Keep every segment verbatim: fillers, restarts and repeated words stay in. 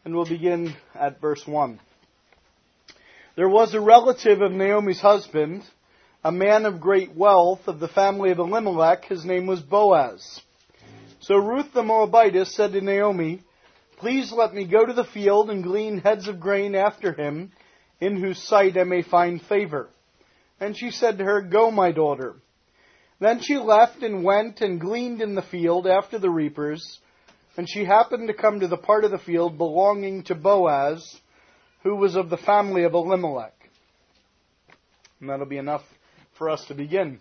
and we'll begin at verse one. There was a relative of Naomi's husband, a man of great wealth of the family of Elimelech. His name was Boaz. So Ruth the Moabitess said to Naomi, "Please let me go to the field and glean heads of grain after him, in whose sight I may find favor." And she said to her, "Go, my daughter." Then she left and went and gleaned in the field after the reapers, and she happened to come to the part of the field belonging to Boaz, who was of the family of Elimelech. And that'll be enough for us to begin.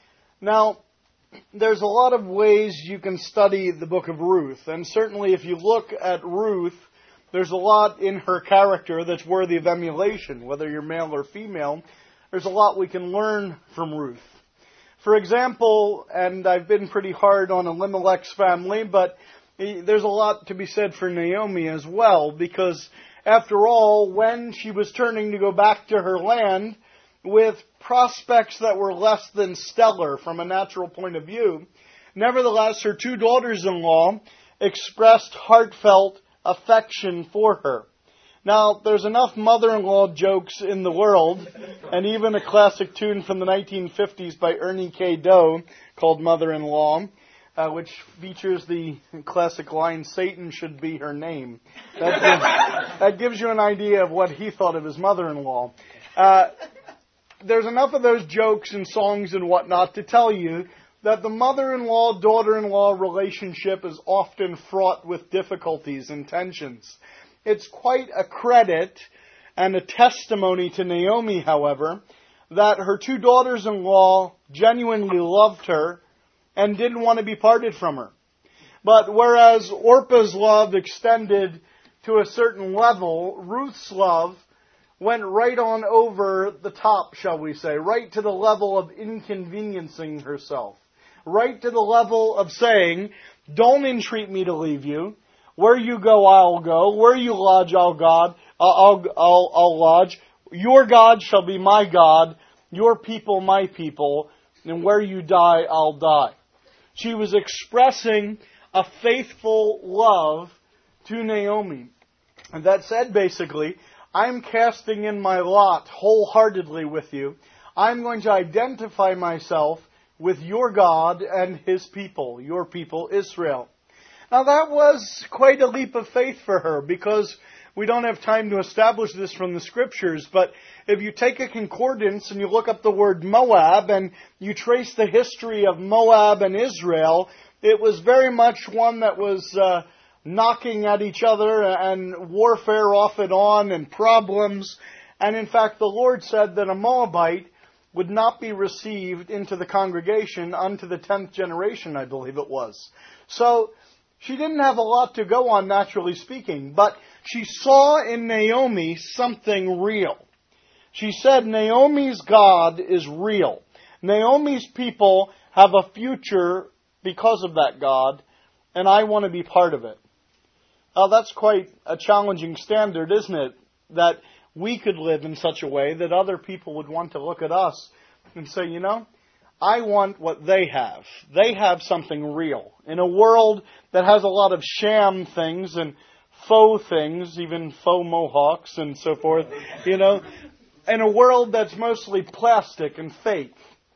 Now, there's a lot of ways you can study the book of Ruth, and certainly if you look at Ruth, there's a lot in her character that's worthy of emulation, whether you're male or female. There's a lot we can learn from Ruth. For example, and I've been pretty hard on Elimelech's family, but there's a lot to be said for Naomi as well, because after all, when she was turning to go back to her land with prospects that were less than stellar from a natural point of view, nevertheless, her two daughters-in-law expressed heartfelt affection for her. Now, there's enough mother-in-law jokes in the world, and even a classic tune from the nineteen fifties by Ernie K. Doe called Mother-in-Law, uh, which features the classic line, "Satan should be her name." That gives, that gives you an idea of what he thought of his mother-in-law. Uh, there's enough of those jokes and songs and whatnot to tell you that the mother-in-law, daughter-in-law relationship is often fraught with difficulties and tensions. It's quite a credit and a testimony to Naomi, however, that her two daughters-in-law genuinely loved her and didn't want to be parted from her. But whereas Orpah's love extended to a certain level, Ruth's love went right on over the top, shall we say, right to the level of inconveniencing herself, right to the level of saying, "Don't entreat me to leave you. Where you go, I'll go. Where you lodge, I'll God. I'll, I'll, I'll lodge. Your God shall be my God. Your people, my people. And where you die, I'll die." She was expressing a faithful love to Naomi. And that said, basically, I'm casting in my lot wholeheartedly with you. I'm going to identify myself with your God and His people, your people, Israel. Now that was quite a leap of faith for her, because we don't have time to establish this from the Scriptures, but if you take a concordance and you look up the word Moab and you trace the history of Moab and Israel, it was very much one that was uh, knocking at each other and warfare off and on and problems. And in fact, the Lord said that a Moabite would not be received into the congregation unto the tenth generation, I believe it was. So she didn't have a lot to go on, naturally speaking, but she saw in Naomi something real. She said, Naomi's God is real. Naomi's people have a future because of that God, and I want to be part of it. Now, that's quite a challenging standard, isn't it? That we could live in such a way that other people would want to look at us and say, you know, I want what they have. They have something real. In a world that has a lot of sham things and faux things, even faux mohawks and so forth, you know, in a world that's mostly plastic and fake,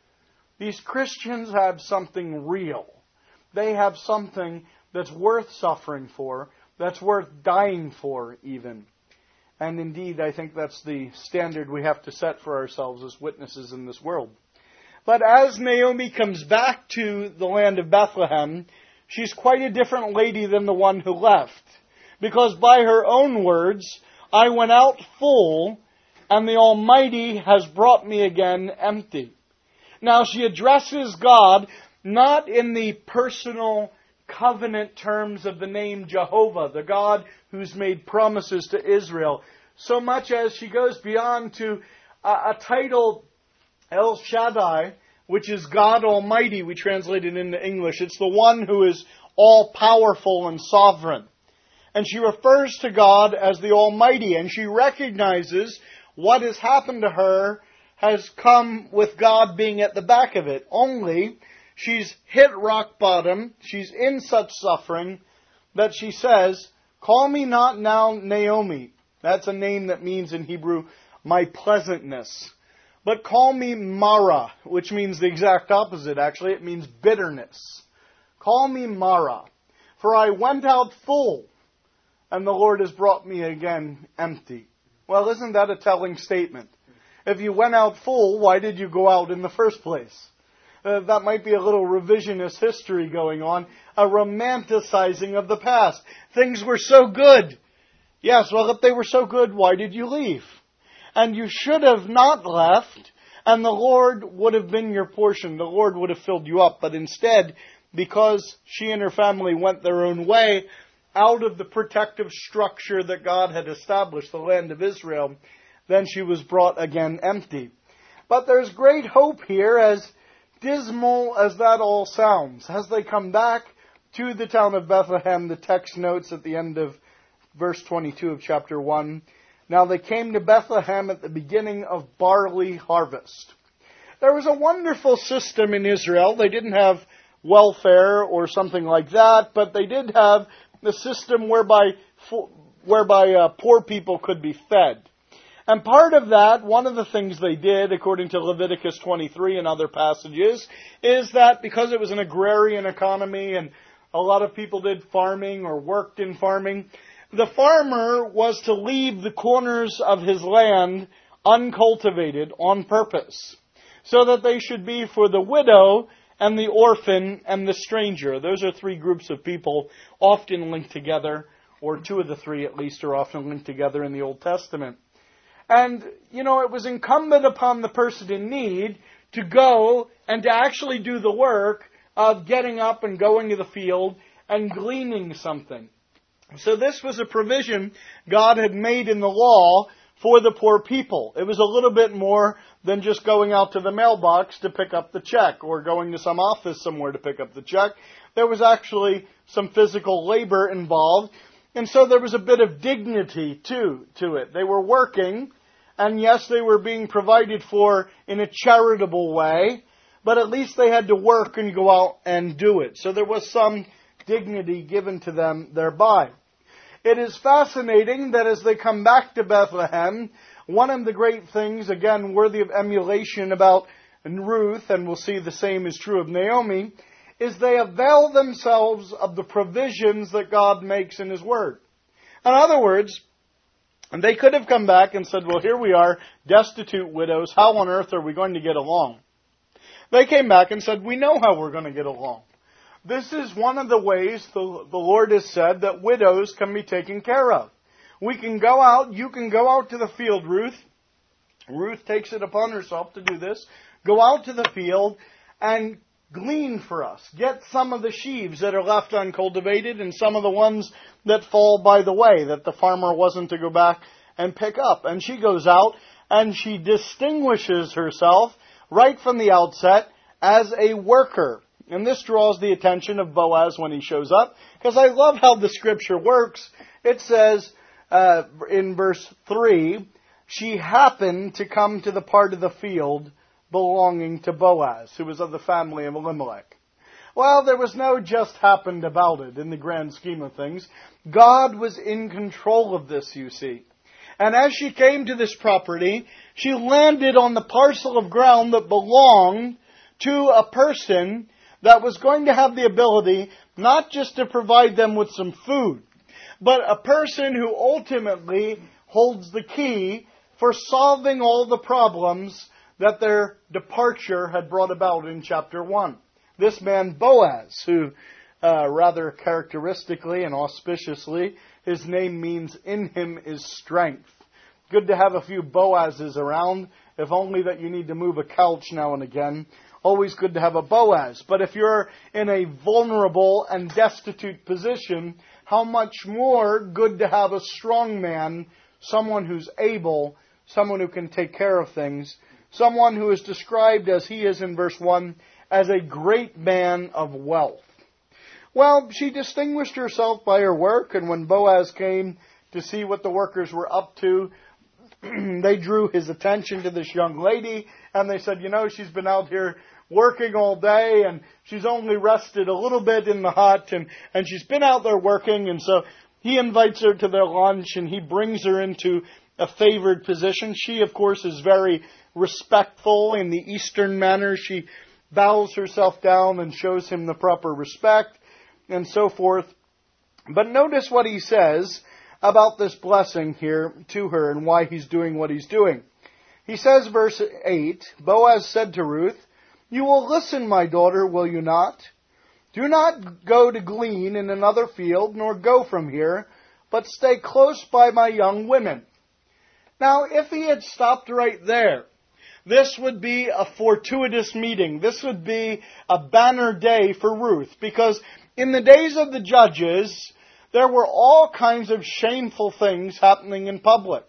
these Christians have something real. They have something that's worth suffering for, that's worth dying for even. And indeed, I think that's the standard we have to set for ourselves as witnesses in this world. But as Naomi comes back to the land of Bethlehem, she's quite a different lady than the one who left. Because by her own words, I went out full, and the Almighty has brought me again empty. Now she addresses God not in the personal covenant terms of the name Jehovah, the God who's made promises to Israel, so much as she goes beyond to a, a title, El Shaddai, which is God Almighty, we translate it into English. It's the one who is all-powerful and sovereign. And she refers to God as the Almighty, and she recognizes what has happened to her has come with God being at the back of it. Only she's hit rock bottom, she's in such suffering, that she says, Call me not now Naomi. That's a name that means in Hebrew, my pleasantness. But call me Mara, which means the exact opposite, actually. It means bitterness. Call me Mara, for I went out full, and the Lord has brought me again empty. Well, isn't that a telling statement? If you went out full, why did you go out in the first place? Uh, that might be a little revisionist history going on, a romanticizing of the past. Things were so good. Yes, well, if they were so good, why did you leave? And you should have not left, and the Lord would have been your portion. The Lord would have filled you up. But instead, because she and her family went their own way, out of the protective structure that God had established, the land of Israel, then she was brought again empty. But there's great hope here, as dismal as that all sounds. As they come back to the town of Bethlehem, the text notes at the end of verse twenty-two of chapter one, now they came to Bethlehem at the beginning of barley harvest. There was a wonderful system in Israel. They didn't have welfare or something like that, but they did have the system whereby whereby uh, poor people could be fed. And part of that, one of the things they did, according to Leviticus twenty-three and other passages, is that because it was an agrarian economy and a lot of people did farming or worked in farming, the farmer was to leave the corners of his land uncultivated on purpose, so that they should be for the widow and the orphan and the stranger. Those are three groups of people often linked together, or two of the three at least are often linked together in the Old Testament. And, you know, it was incumbent upon the person in need to go and to actually do the work of getting up and going to the field and gleaning something. So this was a provision God had made in the law for the poor people. It was a little bit more than just going out to the mailbox to pick up the check or going to some office somewhere to pick up the check. There was actually some physical labor involved. And so there was a bit of dignity too to it. They were working, and yes, they were being provided for in a charitable way, but at least they had to work and go out and do it. So there was some dignity given to them thereby. It is fascinating that as they come back to Bethlehem, one of the great things, again, worthy of emulation about Ruth, and we'll see the same is true of Naomi, is they avail themselves of the provisions that God makes in His Word. In other words, they could have come back and said, well, here we are, destitute widows, how on earth are we going to get along? They came back and said, we know how we're going to get along. This is one of the ways the, the Lord has said that widows can be taken care of. We can go out, you can go out to the field, Ruth. Ruth takes it upon herself to do this. Go out to the field and glean for us. Get some of the sheaves that are left uncultivated and some of the ones that fall by the way, that the farmer wasn't to go back and pick up. And she goes out and she distinguishes herself right from the outset as a worker. And this draws the attention of Boaz when he shows up, because I love how the scripture works. It says uh, in verse three, she happened to come to the part of the field belonging to Boaz, who was of the family of Elimelech. Well, there was no just happened about it in the grand scheme of things. God was in control of this, you see. And as she came to this property, she landed on the parcel of ground that belonged to a person that was going to have the ability not just to provide them with some food, but a person who ultimately holds the key for solving all the problems that their departure had brought about in chapter one. This man Boaz, who uh, rather characteristically and auspiciously, his name means in him is strength. Good to have a few Boazes around, if only that you need to move a couch now and again. Always good to have a Boaz. But if you're in a vulnerable and destitute position, how much more good to have a strong man, someone who's able, someone who can take care of things, someone who is described as he is in verse one, as a great man of wealth. Well, she distinguished herself by her work, and when Boaz came to see what the workers were up to, they drew his attention to this young lady, and they said, you know, she's been out here working all day, and she's only rested a little bit in the hut, and, and she's been out there working, and so He invites her to their lunch and he brings her into a favored position. She, of course, is very respectful in the Eastern manner. She bows herself down and shows him the proper respect and so forth. But notice what he says about this blessing here to her and why he's doing what he's doing. He says, verse eight, Boaz said to Ruth, "You will listen, my daughter, will you not? Do not go to glean in another field, nor go from here, but stay close by my young women." Now, if he had stopped right there, this would be a fortuitous meeting. This would be a banner day for Ruth, because in the days of the judges, there were all kinds of shameful things happening in public.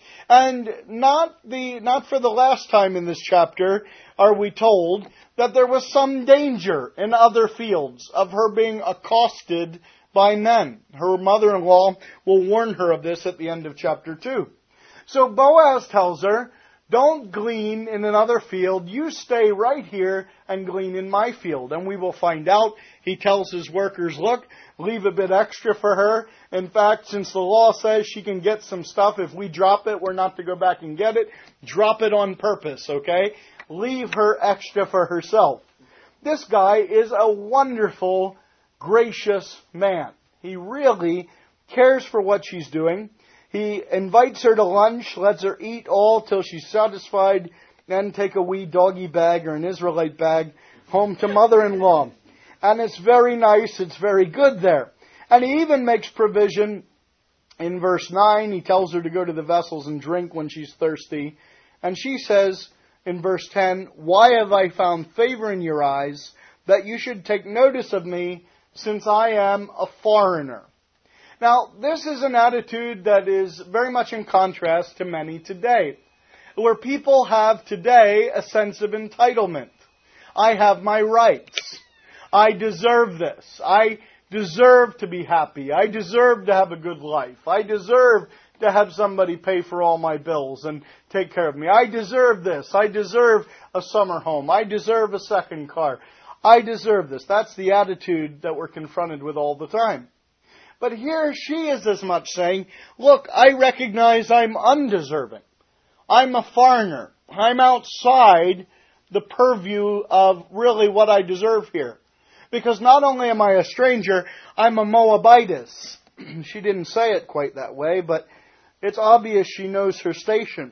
And not the not for the last time in this chapter are we told that there was some danger in other fields of her being accosted by men. Her mother-in-law will warn her of this at the end of chapter two. So Boaz tells her, don't glean in another field. You stay right here and glean in my field. And we will find out. He tells his workers, look, leave a bit extra for her. In fact, since the law says she can get some stuff, if we drop it, we're not to go back and get it. Drop it on purpose, okay? Leave her extra for herself. This guy is a wonderful, gracious man. He really cares for what she's doing. He invites her to lunch, lets her eat all till she's satisfied, then take a wee doggy bag or an Israelite bag home to mother-in-law. And it's very nice, it's very good there. And he even makes provision in verse nine. He tells her to go to the vessels and drink when she's thirsty. And she says in verse ten, "Why have I found favor in your eyes, that you should take notice of me, since I am a foreigner?" Now, this is an attitude that is very much in contrast to many today, where people have today a sense of entitlement. I have my rights. I deserve this. I deserve to be happy. I deserve to have a good life. I deserve to have somebody pay for all my bills and take care of me. I deserve this. I deserve a summer home. I deserve a second car. I deserve this. That's the attitude that we're confronted with all the time. But here she is as much saying, look, I recognize I'm undeserving. I'm a foreigner. I'm outside the purview of really what I deserve here. Because not only am I a stranger, I'm a Moabitess. She didn't say it quite that way, but it's obvious she knows her station.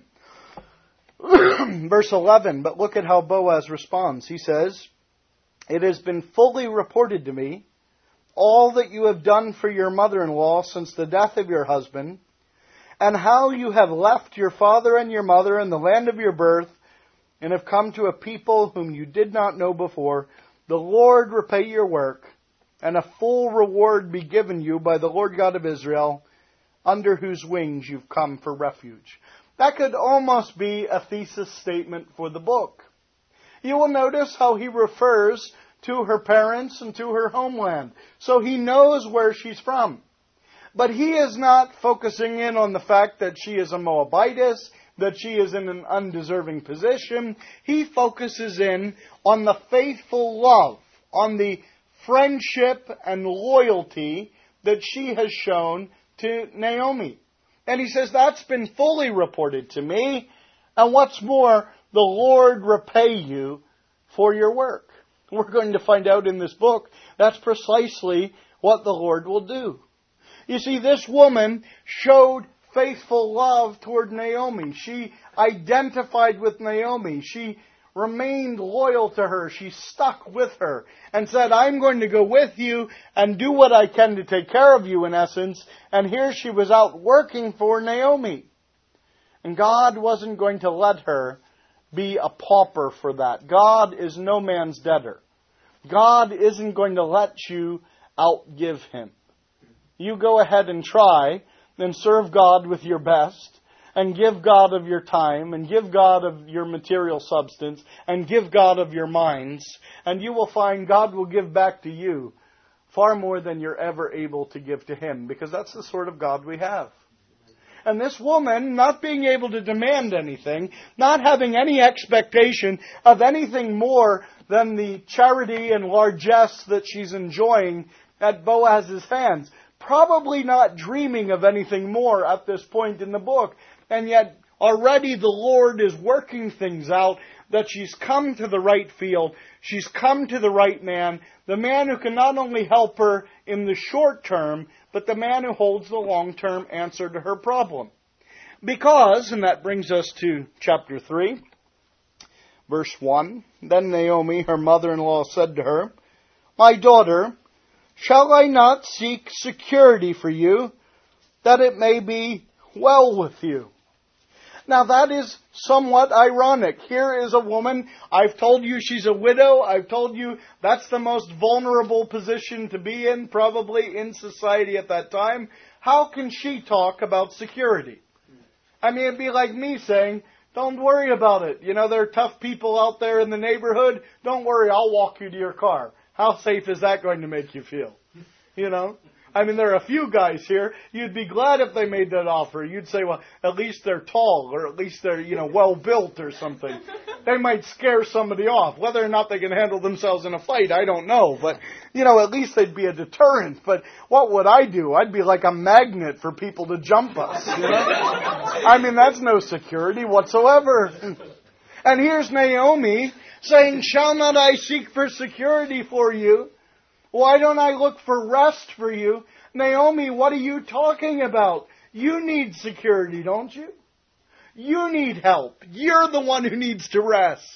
Verse eleven, but look at how Boaz responds. He says, "It has been fully reported to me, all that you have done for your mother-in-law since the death of your husband, and how you have left your father and your mother in the land of your birth, and have come to a people whom you did not know before. The Lord repay your work, and a full reward be given you by the Lord God of Israel, under whose wings you've come for refuge." That could almost be a thesis statement for the book. You will notice how he refers to her parents and to her homeland. So he knows where she's from. But he is not focusing in on the fact that she is a Moabitess, that she is in an undeserving position. He focuses in on the faithful love, on the friendship and loyalty that she has shown to Naomi. And he says, that's been fully reported to me. And what's more, the Lord repay you for your work. We're going to find out in this book that's precisely what the Lord will do. You see, this woman showed faithful love toward Naomi. She identified with Naomi. She remained loyal to her. She stuck with her and said, I'm going to go with you and do what I can to take care of you, in essence. And here she was out working for Naomi. And God wasn't going to let her be a pauper for that. God is no man's debtor. God isn't going to let you outgive Him. You go ahead and try, then serve God with your best, and give God of your time, and give God of your material substance, and give God of your minds, and you will find God will give back to you far more than you're ever able to give to Him, because that's the sort of God we have. And this woman, not being able to demand anything, not having any expectation of anything more than the charity and largesse that she's enjoying at Boaz's hands, probably not dreaming of anything more at this point in the book. And yet, already the Lord is working things out, that she's come to the right field, she's come to the right man, the man who can not only help her in the short term, but the man who holds the long-term answer to her problem. Because, and that brings us to chapter three, verse one, then Naomi, her mother-in-law, said to her, "My daughter, shall I not seek security for you, that it may be well with you?" Now that is somewhat ironic. Here is a woman, I've told you she's a widow, I've told you that's the most vulnerable position to be in, probably in society at that time. How can she talk about security? I mean, it'd be like me saying, don't worry about it. You know, there are tough people out there in the neighborhood. Don't worry, I'll walk you to your car. How safe is that going to make you feel? You know? I mean, there are a few guys here. You'd be glad if they made that offer. You'd say, well, at least they're tall, or at least they're, you know, well-built or something. They might scare somebody off. Whether or not they can handle themselves in a fight, I don't know. But, you know, at least they'd be a deterrent. But what would I do? I'd be like a magnet for people to jump us, you know? I mean, that's no security whatsoever. And here's Naomi saying, shall not I seek for security for you? Why don't I look for rest for you? Naomi, what are you talking about? You need security, don't you? You need help. You're the one who needs to rest.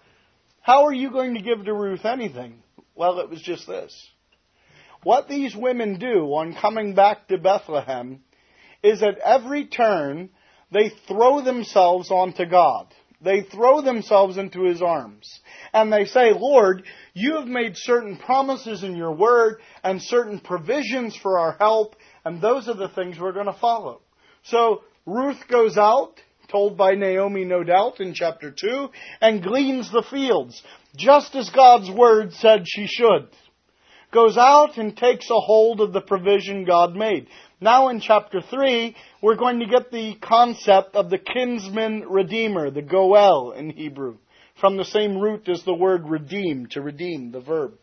How are you going to give to Ruth anything? Well, it was just this. What these women do on coming back to Bethlehem is at every turn they throw themselves onto God. They throw themselves into His arms. And they say, Lord, you have made certain promises in your word and certain provisions for our help, and those are the things we're going to follow. So Ruth goes out, told by Naomi, no doubt, in chapter two, and gleans the fields, just as God's word said she should. Goes out and takes a hold of the provision God made. Now in chapter three, we're going to get the concept of the kinsman redeemer, the goel in Hebrew, from the same root as the word redeem, to redeem, the verb.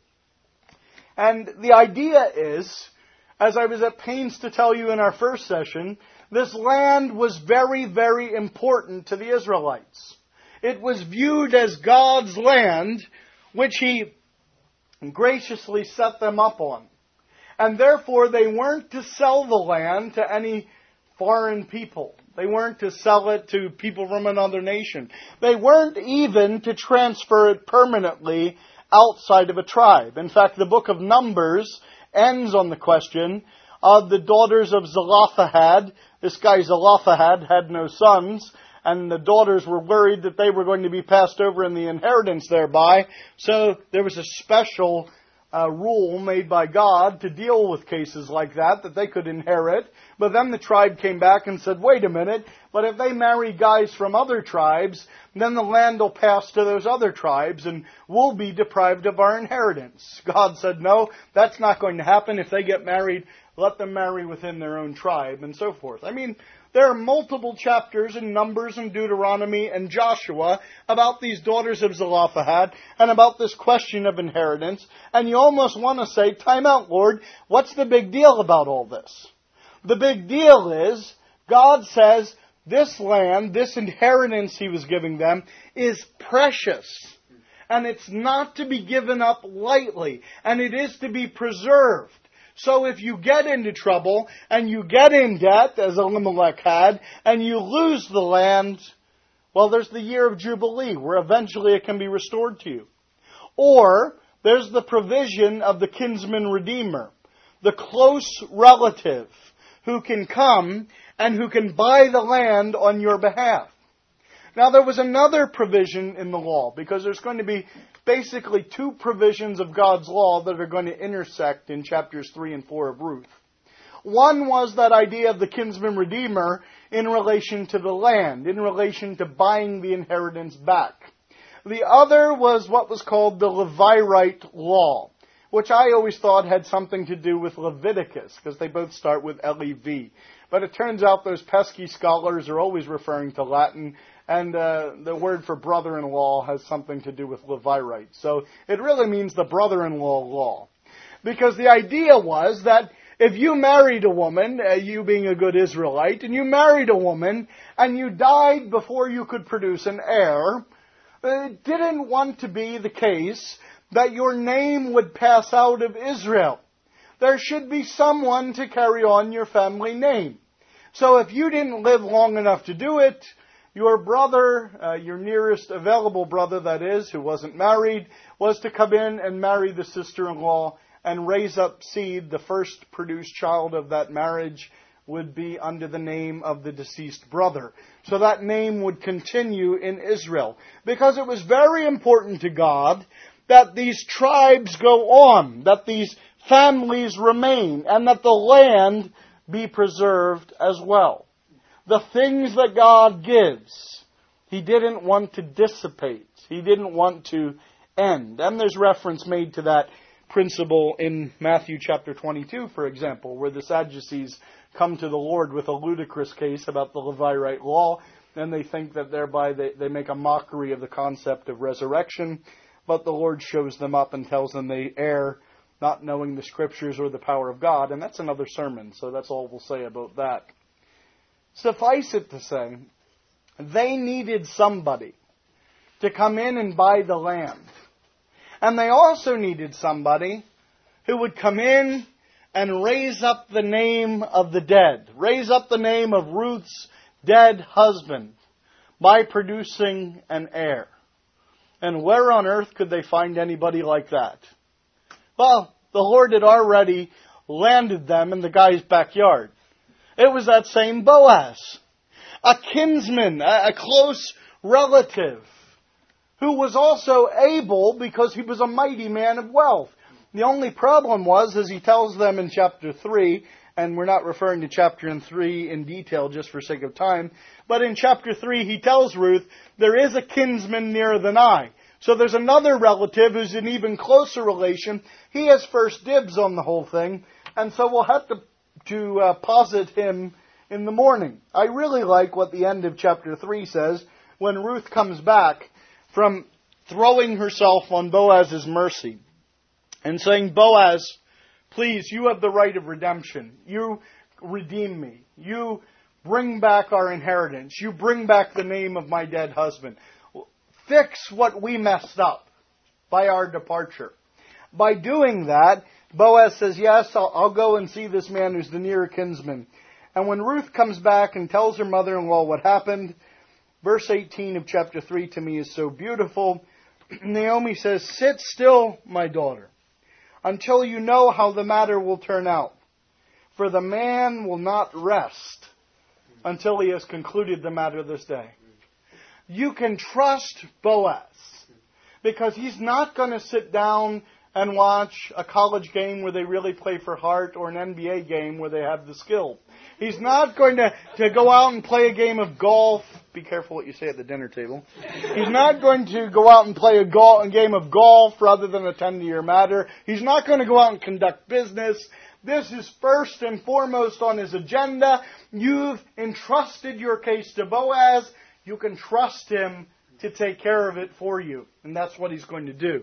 And the idea is, as I was at pains to tell you in our first session, this land was very, very important to the Israelites. It was viewed as God's land, which He graciously set them up on. And therefore, they weren't to sell the land to any foreign people. They weren't to sell it to people from another nation. They weren't even to transfer it permanently outside of a tribe. In fact, the book of Numbers ends on the question of the daughters of Zelophehad. This guy Zelophehad had no sons, and the daughters were worried that they were going to be passed over in the inheritance thereby. So there was a special Uh, rule made by God to deal with cases like that, that they could inherit. But then the tribe came back and said, wait a minute, but if they marry guys from other tribes, then the land will pass to those other tribes and we'll be deprived of our inheritance. God said, no, that's not going to happen. If they get married, let them marry within their own tribe, and so forth. I mean, there are multiple chapters in Numbers and Deuteronomy and Joshua about these daughters of Zelophehad and about this question of inheritance. And you almost want to say, time out, Lord, what's the big deal about all this? The big deal is, God says, this land, this inheritance He was giving them, is precious. And it's not to be given up lightly. And it is to be preserved. So if you get into trouble, and you get in debt, as Elimelech had, and you lose the land, well, there's the year of Jubilee, where eventually it can be restored to you. Or, there's the provision of the kinsman redeemer, the close relative, who can come and who can buy the land on your behalf. Now, there was another provision in the law, because there's going to be basically two provisions of God's law that are going to intersect in chapters three and four of Ruth. One was that idea of the kinsman redeemer in relation to the land, in relation to buying the inheritance back. The other was what was called the Levirate law, which I always thought had something to do with Leviticus, because they both start with L E V. But it turns out those pesky scholars are always referring to Latin, and uh, the word for brother-in-law has something to do with Levirate. So it really means the brother-in-law law. Because the idea was that If you married a woman, uh, you being a good Israelite, and you married a woman, and you died before you could produce an heir, it didn't want to be the case that your name would pass out of Israel. There should be someone to carry on your family name. So if you didn't live long enough to do it, your brother, uh, your nearest available brother that is, who wasn't married, was to come in and marry the sister-in-law and raise up seed. The first produced child of that marriage would be under the name of the deceased brother. So that name would continue in Israel. Because it was very important to God that these tribes go on, that these families remain, and that the land be preserved as well. The things that God gives, He didn't want to dissipate. He didn't want to end. And there's reference made to that principle in Matthew chapter twenty-two, for example, where the Sadducees come to the Lord with a ludicrous case about the Levirate law, and they think that thereby they, they make a mockery of the concept of resurrection. But the Lord shows them up and tells them they err, not knowing the Scriptures or the power of God. And that's another sermon, so that's all we'll say about that. Suffice it to say, they needed somebody to come in and buy the land. And they also needed somebody who would come in and raise up the name of the dead, raise up the name of Ruth's dead husband by producing an heir. And where on earth could they find anybody like that? Well, the Lord had already landed them in the guy's backyard. It was that same Boaz, a kinsman, a close relative, who was also able because he was a mighty man of wealth. The only problem was, as he tells them in chapter three, and we're not referring to chapter three in detail just for sake of time, but in chapter three he tells Ruth, there is a kinsman nearer than I. So there's another relative who's an even closer relation. He has first dibs on the whole thing, and so we'll have to, to uh, posit him in the morning. I really like what the end of chapter three says when Ruth comes back from throwing herself on Boaz's mercy and saying, Boaz, please, you have the right of redemption. You redeem me. You bring back our inheritance. You bring back the name of my dead husband. Fix what we messed up by our departure. By doing that, Boaz says, yes, I'll, I'll go and see this man who's the nearer kinsman. And when Ruth comes back and tells her mother-in-law what happened, verse eighteen of chapter three to me is so beautiful. Naomi says, sit still, my daughter, until you know how the matter will turn out. For the man will not rest until he has concluded the matter this day. You can trust Boaz because he's not going to sit down and watch a college game where they really play for heart or an N B A game where they have the skill. He's not going to, to go out and play a game of golf. Be careful what you say at the dinner table. He's not going to go out and play a, golf, a game of golf rather than attend to your matter. He's not going to go out and conduct business. This is first and foremost on his agenda. You've entrusted your case to Boaz. You can trust him to take care of it for you. And that's what he's going to do.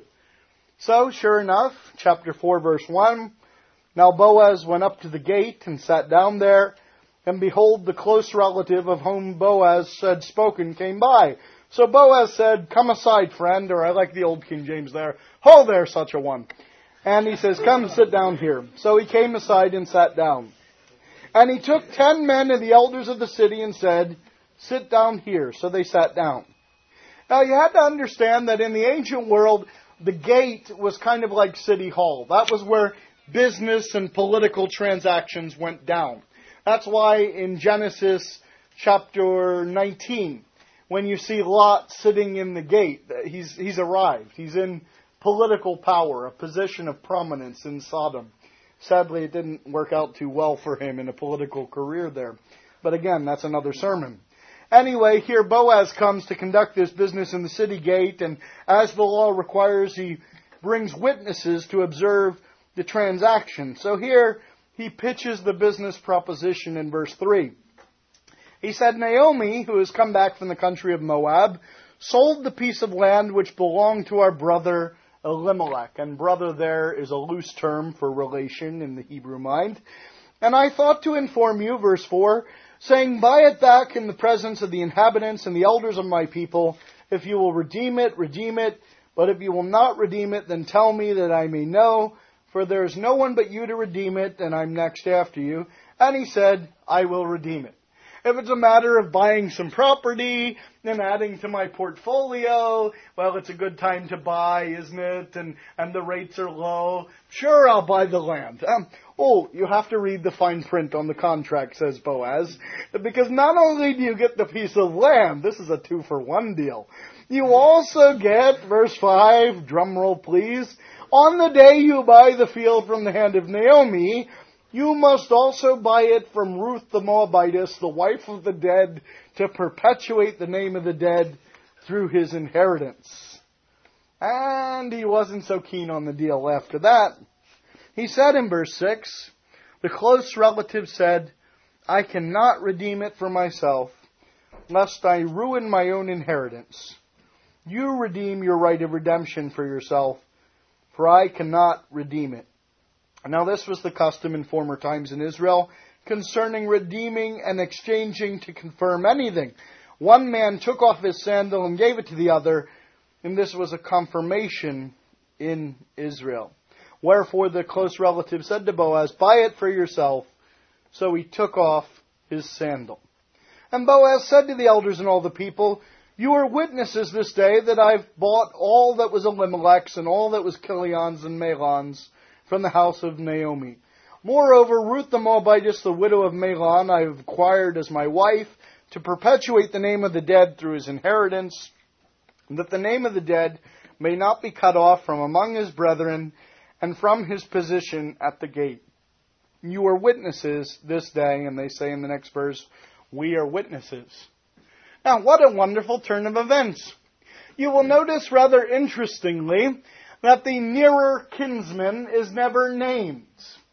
So, sure enough, chapter four, verse one. Now Boaz went up to the gate and sat down there. And behold, the close relative of whom Boaz had spoken came by. So Boaz said, come aside, friend, or I like the old King James there, ho there, such a one. And he says, come and sit down here. So he came aside and sat down. And he took ten men of the elders of the city and said, sit down here. So they sat down. Now you had to understand that in the ancient world, the gate was kind of like City Hall. That was where business and political transactions went down. That's why in Genesis chapter nineteen, when you see Lot sitting in the gate, he's, he's arrived. He's in political power, a position of prominence in Sodom. Sadly, it didn't work out too well for him in a political career there. But again, that's another sermon. Anyway, here Boaz comes to conduct this business in the city gate, and as the law requires, he brings witnesses to observe the transaction. So here he pitches the business proposition in verse three. He said, Naomi, who has come back from the country of Moab, sold the piece of land which belonged to our brother Elimelech. And brother there is a loose term for relation in the Hebrew mind. And I thought to inform you, verse four, saying, buy it back in the presence of the inhabitants and the elders of my people. If you will redeem it, redeem it. But if you will not redeem it, then tell me that I may know. For there is no one but you to redeem it, and I'm next after you. And he said, I will redeem it. If it's a matter of buying some property and adding to my portfolio, well, it's a good time to buy, isn't it? And and the rates are low. Sure, I'll buy the land. Um, oh, you have to read the fine print on the contract, says Boaz, because not only do you get the piece of land, this is a two-for-one deal. You also get, verse five, drum roll please, on the day you buy the field from the hand of Naomi, you must also buy it from Ruth the Moabitess, the wife of the dead, to perpetuate the name of the dead through his inheritance. And he wasn't so keen on the deal after that. He said in verse six, the close relative said, I cannot redeem it for myself, lest I ruin my own inheritance. You redeem your right of redemption for yourself, for I cannot redeem it. Now this was the custom in former times in Israel concerning redeeming and exchanging to confirm anything. One man took off his sandal and gave it to the other, and this was a confirmation in Israel. Wherefore the close relative said to Boaz, buy it for yourself. So he took off his sandal. And Boaz said to the elders and all the people, you are witnesses this day that I've bought all that was Elimelech's and all that was Kilion's and Mahlon's from the house of Naomi. Moreover, Ruth the Moabitess, the widow of Mahlon, I have acquired as my wife to perpetuate the name of the dead through his inheritance, and that the name of the dead may not be cut off from among his brethren and from his position at the gate. You are witnesses this day, and they say in the next verse, we are witnesses. Now, what a wonderful turn of events. You will notice rather interestingly that the nearer kinsman is never named.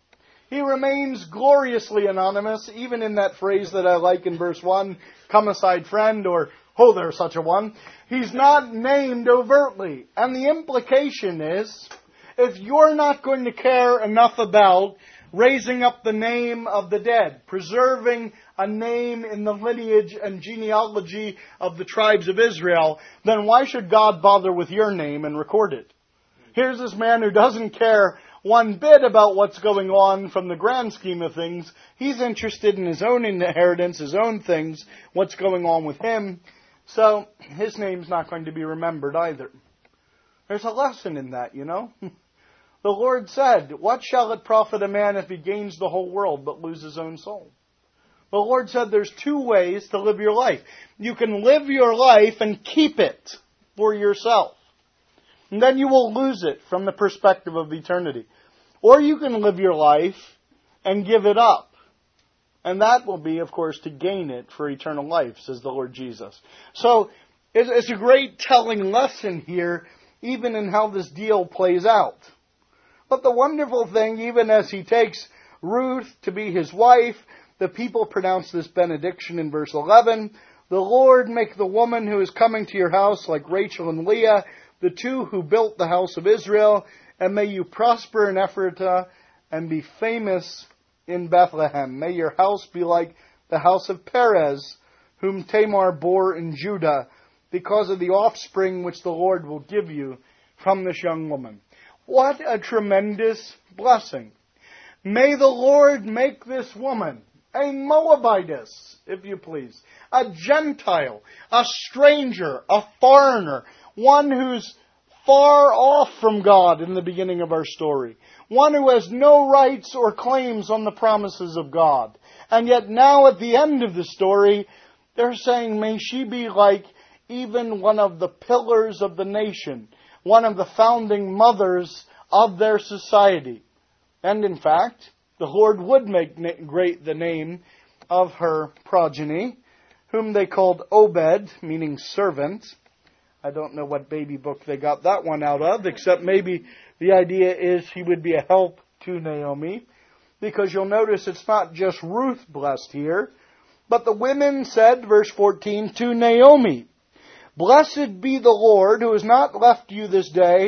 He remains gloriously anonymous, even in that phrase that I like in verse one, come aside friend, or oh, there's such a one. He's not named overtly. And the implication is, if you're not going to care enough about raising up the name of the dead, preserving a name in the lineage and genealogy of the tribes of Israel, then why should God bother with your name and record it? Here's this man who doesn't care one bit about what's going on from the grand scheme of things. He's interested in his own inheritance, his own things, what's going on with him. So his name's not going to be remembered either. There's a lesson in that, you know. The Lord said, what shall it profit a man if he gains the whole world but lose his own soul? The Lord said there's two ways to live your life. You can live your life and keep it for yourself. And then you will lose it from the perspective of eternity. Or you can live your life and give it up. And that will be, of course, to gain it for eternal life, says the Lord Jesus. So it's a great telling lesson here, even in how this deal plays out. But the wonderful thing, even as he takes Ruth to be his wife, the people pronounce this benediction in verse eleven. The Lord make the woman who is coming to your house like Rachel and Leah, the two who built the house of Israel, and may you prosper in Ephrathah and be famous in Bethlehem. May your house be like the house of Perez, whom Tamar bore in Judah, because of the offspring which the Lord will give you from this young woman. What a tremendous blessing. May the Lord make this woman a Moabitess, if you please, a Gentile, a stranger, a foreigner, one who's far off from God in the beginning of our story, one who has no rights or claims on the promises of God. And yet now at the end of the story, they're saying, may she be like even one of the pillars of the nation, one of the founding mothers of their society. And in fact, the Lord would make great the name of her progeny, whom they called Obed, meaning servant. I don't know what baby book they got that one out of, except maybe the idea is he would be a help to Naomi. Because you'll notice it's not just Ruth blessed here, but the women said, verse fourteen, to Naomi, blessed be the Lord who has not left you this day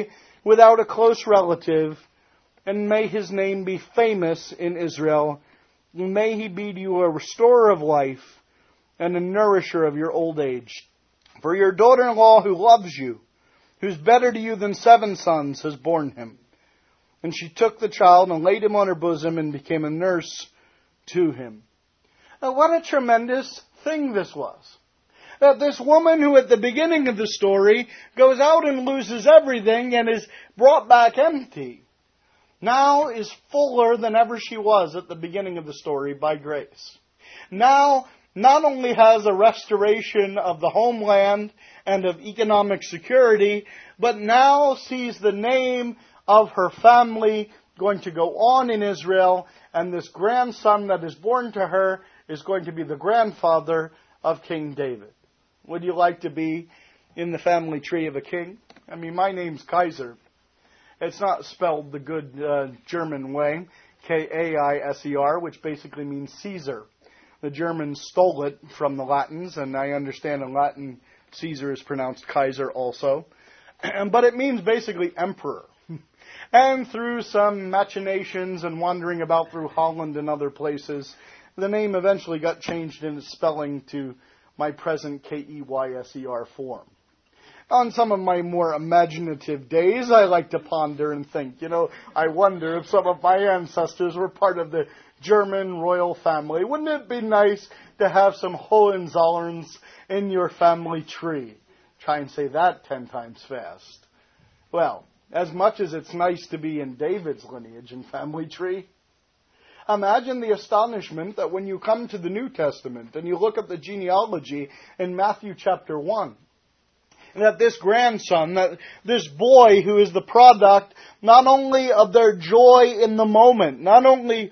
without a close relative, and may his name be famous in Israel. May he be to you a restorer of life and a nourisher of your old age. For your daughter-in-law who loves you, who's better to you than seven sons, has borne him. And she took the child and laid him on her bosom and became a nurse to him. Now, what a tremendous thing this was. That this woman who at the beginning of the story goes out and loses everything and is brought back empty, now is fuller than ever she was at the beginning of the story by grace. Now, not only has a restoration of the homeland and of economic security, but now sees the name of her family going to go on in Israel, and this grandson that is born to her is going to be the grandfather of King David. Would you like to be in the family tree of a king? I mean, my name's Kaiser. It's not spelled the good uh, German way, K A I S E R, which basically means Caesar. The Germans stole it from the Latins, and I understand in Latin Caesar is pronounced Kaiser also. But it means basically emperor. And through some machinations and wandering about through Holland and other places, the name eventually got changed in its spelling to my present K E Y S E R form. On some of my more imaginative days, I like to ponder and think, you know, I wonder if some of my ancestors were part of the German royal family. Wouldn't it be nice to have some Hohenzollerns in your family tree? Try and say that ten times fast. Well, as much as it's nice to be in David's lineage and family tree, imagine the astonishment that when you come to the New Testament and you look at the genealogy in Matthew chapter one, that this grandson, that this boy who is the product not only of their joy in the moment, not only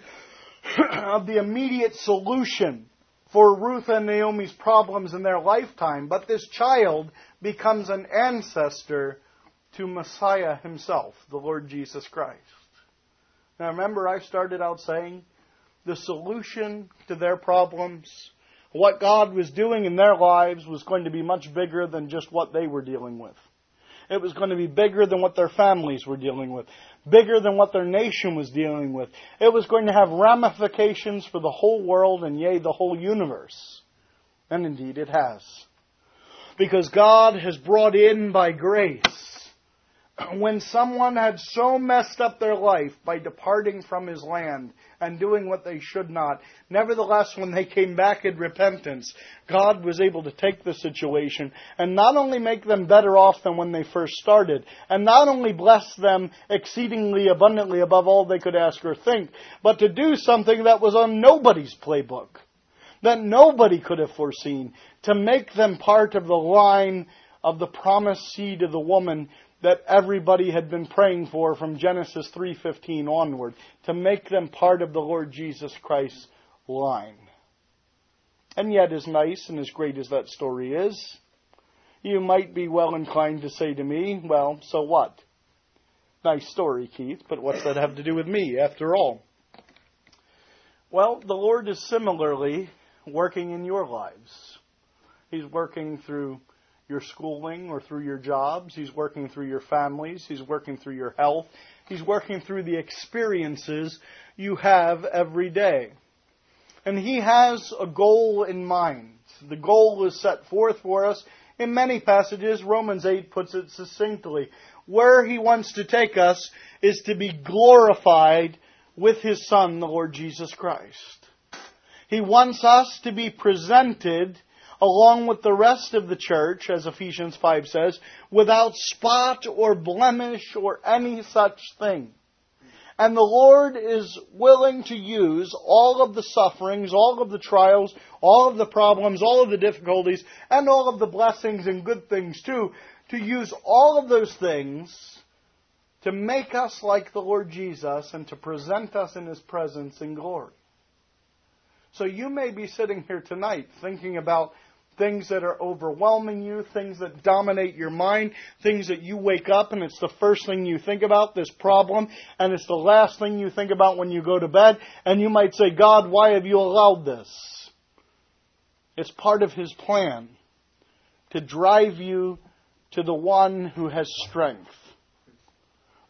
of the immediate solution for Ruth and Naomi's problems in their lifetime, but this child becomes an ancestor to Messiah himself, the Lord Jesus Christ. Now remember, I started out saying the solution to their problems, what God was doing in their lives, was going to be much bigger than just what they were dealing with. It was going to be bigger than what their families were dealing with, bigger than what their nation was dealing with. It was going to have ramifications for the whole world and, yea, the whole universe. And indeed it has. Because God has brought in by grace, when someone had so messed up their life by departing from His land and doing what they should not, nevertheless, when they came back in repentance, God was able to take the situation and not only make them better off than when they first started, and not only bless them exceedingly abundantly above all they could ask or think, but to do something that was on nobody's playbook, that nobody could have foreseen, to make them part of the line of the promised seed of the woman that everybody had been praying for from Genesis three fifteen onward, to make them part of the Lord Jesus Christ's line. And yet, as nice and as great as that story is, you might be well inclined to say to me, well, so what? Nice story, Keith, but what's that have to do with me, after all? Well, the Lord is similarly working in your lives. He's working through your schooling or through your jobs. He's working through your families. He's working through your health. He's working through the experiences you have every day. And He has a goal in mind. The goal is set forth for us in many passages. Romans eight puts it succinctly. Where He wants to take us is to be glorified with His Son, the Lord Jesus Christ. He wants us to be presented along with the rest of the church, as Ephesians five says, without spot or blemish or any such thing. And the Lord is willing to use all of the sufferings, all of the trials, all of the problems, all of the difficulties, and all of the blessings and good things too, to use all of those things to make us like the Lord Jesus and to present us in His presence in glory. So you may be sitting here tonight thinking about things that are overwhelming you, things that dominate your mind, things that you wake up and it's the first thing you think about, this problem, and it's the last thing you think about when you go to bed, and you might say, God, why have you allowed this? It's part of His plan to drive you to the one who has strength.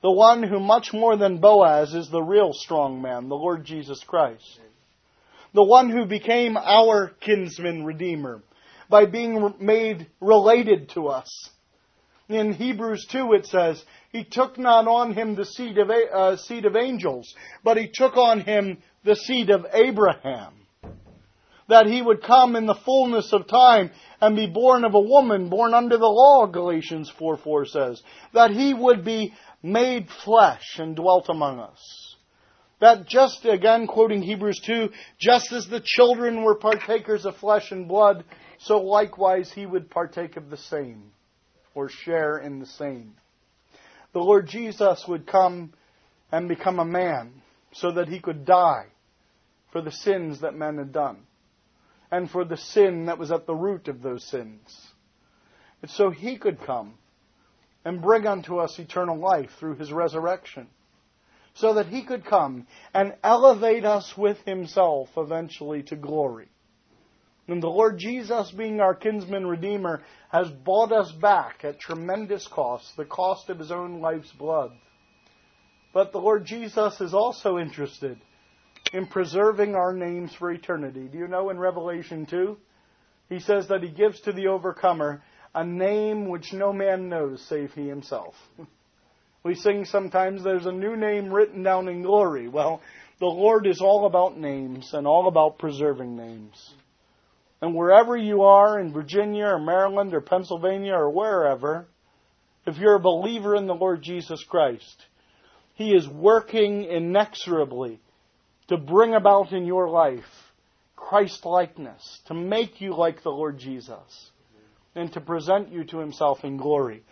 The one who much more than Boaz is the real strong man, the Lord Jesus Christ. The one who became our kinsman redeemer by being made related to us. In Hebrews two it says, He took not on Him the seed of, uh, seed of angels, but He took on Him the seed of Abraham. That He would come in the fullness of time and be born of a woman, born under the law, Galatians four four says. That He would be made flesh and dwelt among us. That just, again, quoting Hebrews two, just as the children were partakers of flesh and blood, so likewise He would partake of the same, or share in the same. The Lord Jesus would come and become a man so that He could die for the sins that men had done, and for the sin that was at the root of those sins. And so He could come and bring unto us eternal life through His resurrection, so that He could come and elevate us with Himself eventually to glory. And the Lord Jesus, being our kinsman redeemer, has bought us back at tremendous cost, the cost of His own life's blood. But the Lord Jesus is also interested in preserving our names for eternity. Do you know in Revelation two, He says that He gives to the overcomer a name which no man knows save He Himself. We sing sometimes, there's a new name written down in glory. Well, the Lord is all about names and all about preserving names. And wherever you are, in Virginia or Maryland or Pennsylvania or wherever, if you're a believer in the Lord Jesus Christ, He is working inexorably to bring about in your life Christ-likeness, to make you like the Lord Jesus, and to present you to Himself in glory.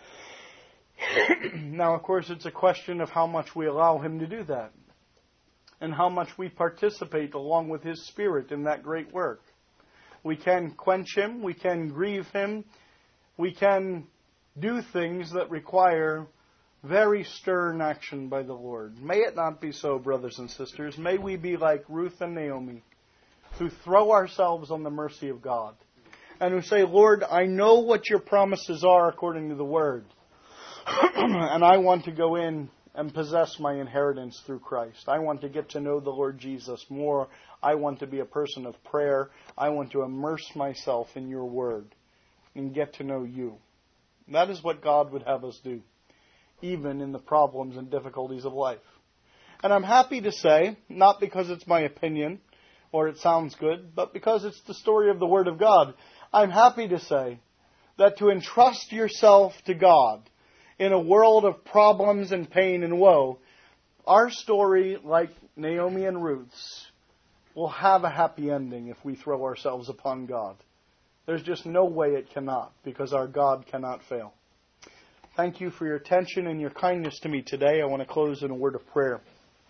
Now, of course, it's a question of how much we allow Him to do that, and how much we participate along with His Spirit in that great work. We can quench Him, we can grieve Him, we can do things that require very stern action by the Lord. May it not be so, brothers and sisters. May we be like Ruth and Naomi, who throw ourselves on the mercy of God, and who say, Lord, I know what Your promises are according to the Word, and I want to go in and possess my inheritance through Christ. I want to get to know the Lord Jesus more. I want to be a person of prayer. I want to immerse myself in Your Word and get to know You. That is what God would have us do, even in the problems and difficulties of life. And I'm happy to say, not because it's my opinion or it sounds good, but because it's the story of the Word of God, I'm happy to say that to entrust yourself to God in a world of problems and pain and woe, our story, like Naomi and Ruth's, will have a happy ending if we throw ourselves upon God. There's just no way it cannot, because our God cannot fail. Thank you for your attention and your kindness to me today. I want to close in a word of prayer.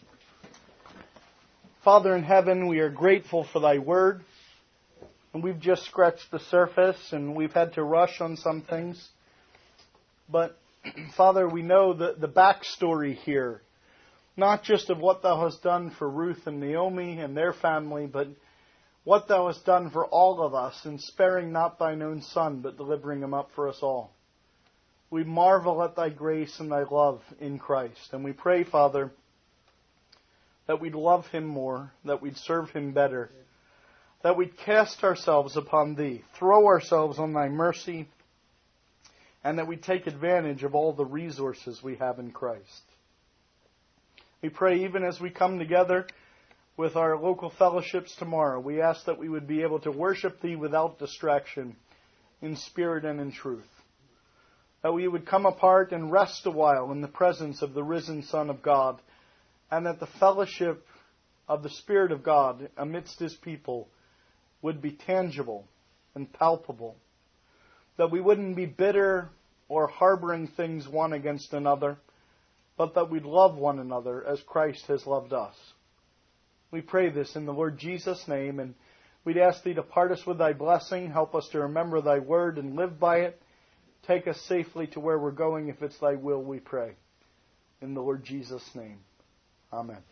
Father in heaven, we are grateful for Thy Word. And we've just scratched the surface, and we've had to rush on some things. But Father, we know the, the backstory here, not just of what Thou hast done for Ruth and Naomi and their family, but what Thou hast done for all of us in sparing not Thine own Son, but delivering Him up for us all. We marvel at Thy grace and Thy love in Christ. And we pray, Father, that we'd love Him more, that we'd serve Him better, that we'd cast ourselves upon Thee, throw ourselves on Thy mercy, and that we take advantage of all the resources we have in Christ. We pray even as we come together with our local fellowships tomorrow, we ask that we would be able to worship Thee without distraction, in spirit and in truth. That we would come apart and rest a while in the presence of the risen Son of God, and that the fellowship of the Spirit of God amidst His people would be tangible and palpable. That we wouldn't be bitter or harboring things one against another, but that we'd love one another as Christ has loved us. We pray this in the Lord Jesus' name, and we'd ask Thee to part us with Thy blessing, help us to remember Thy Word and live by it. Take us safely to where we're going. If it's Thy will, we pray. In the Lord Jesus' name. Amen.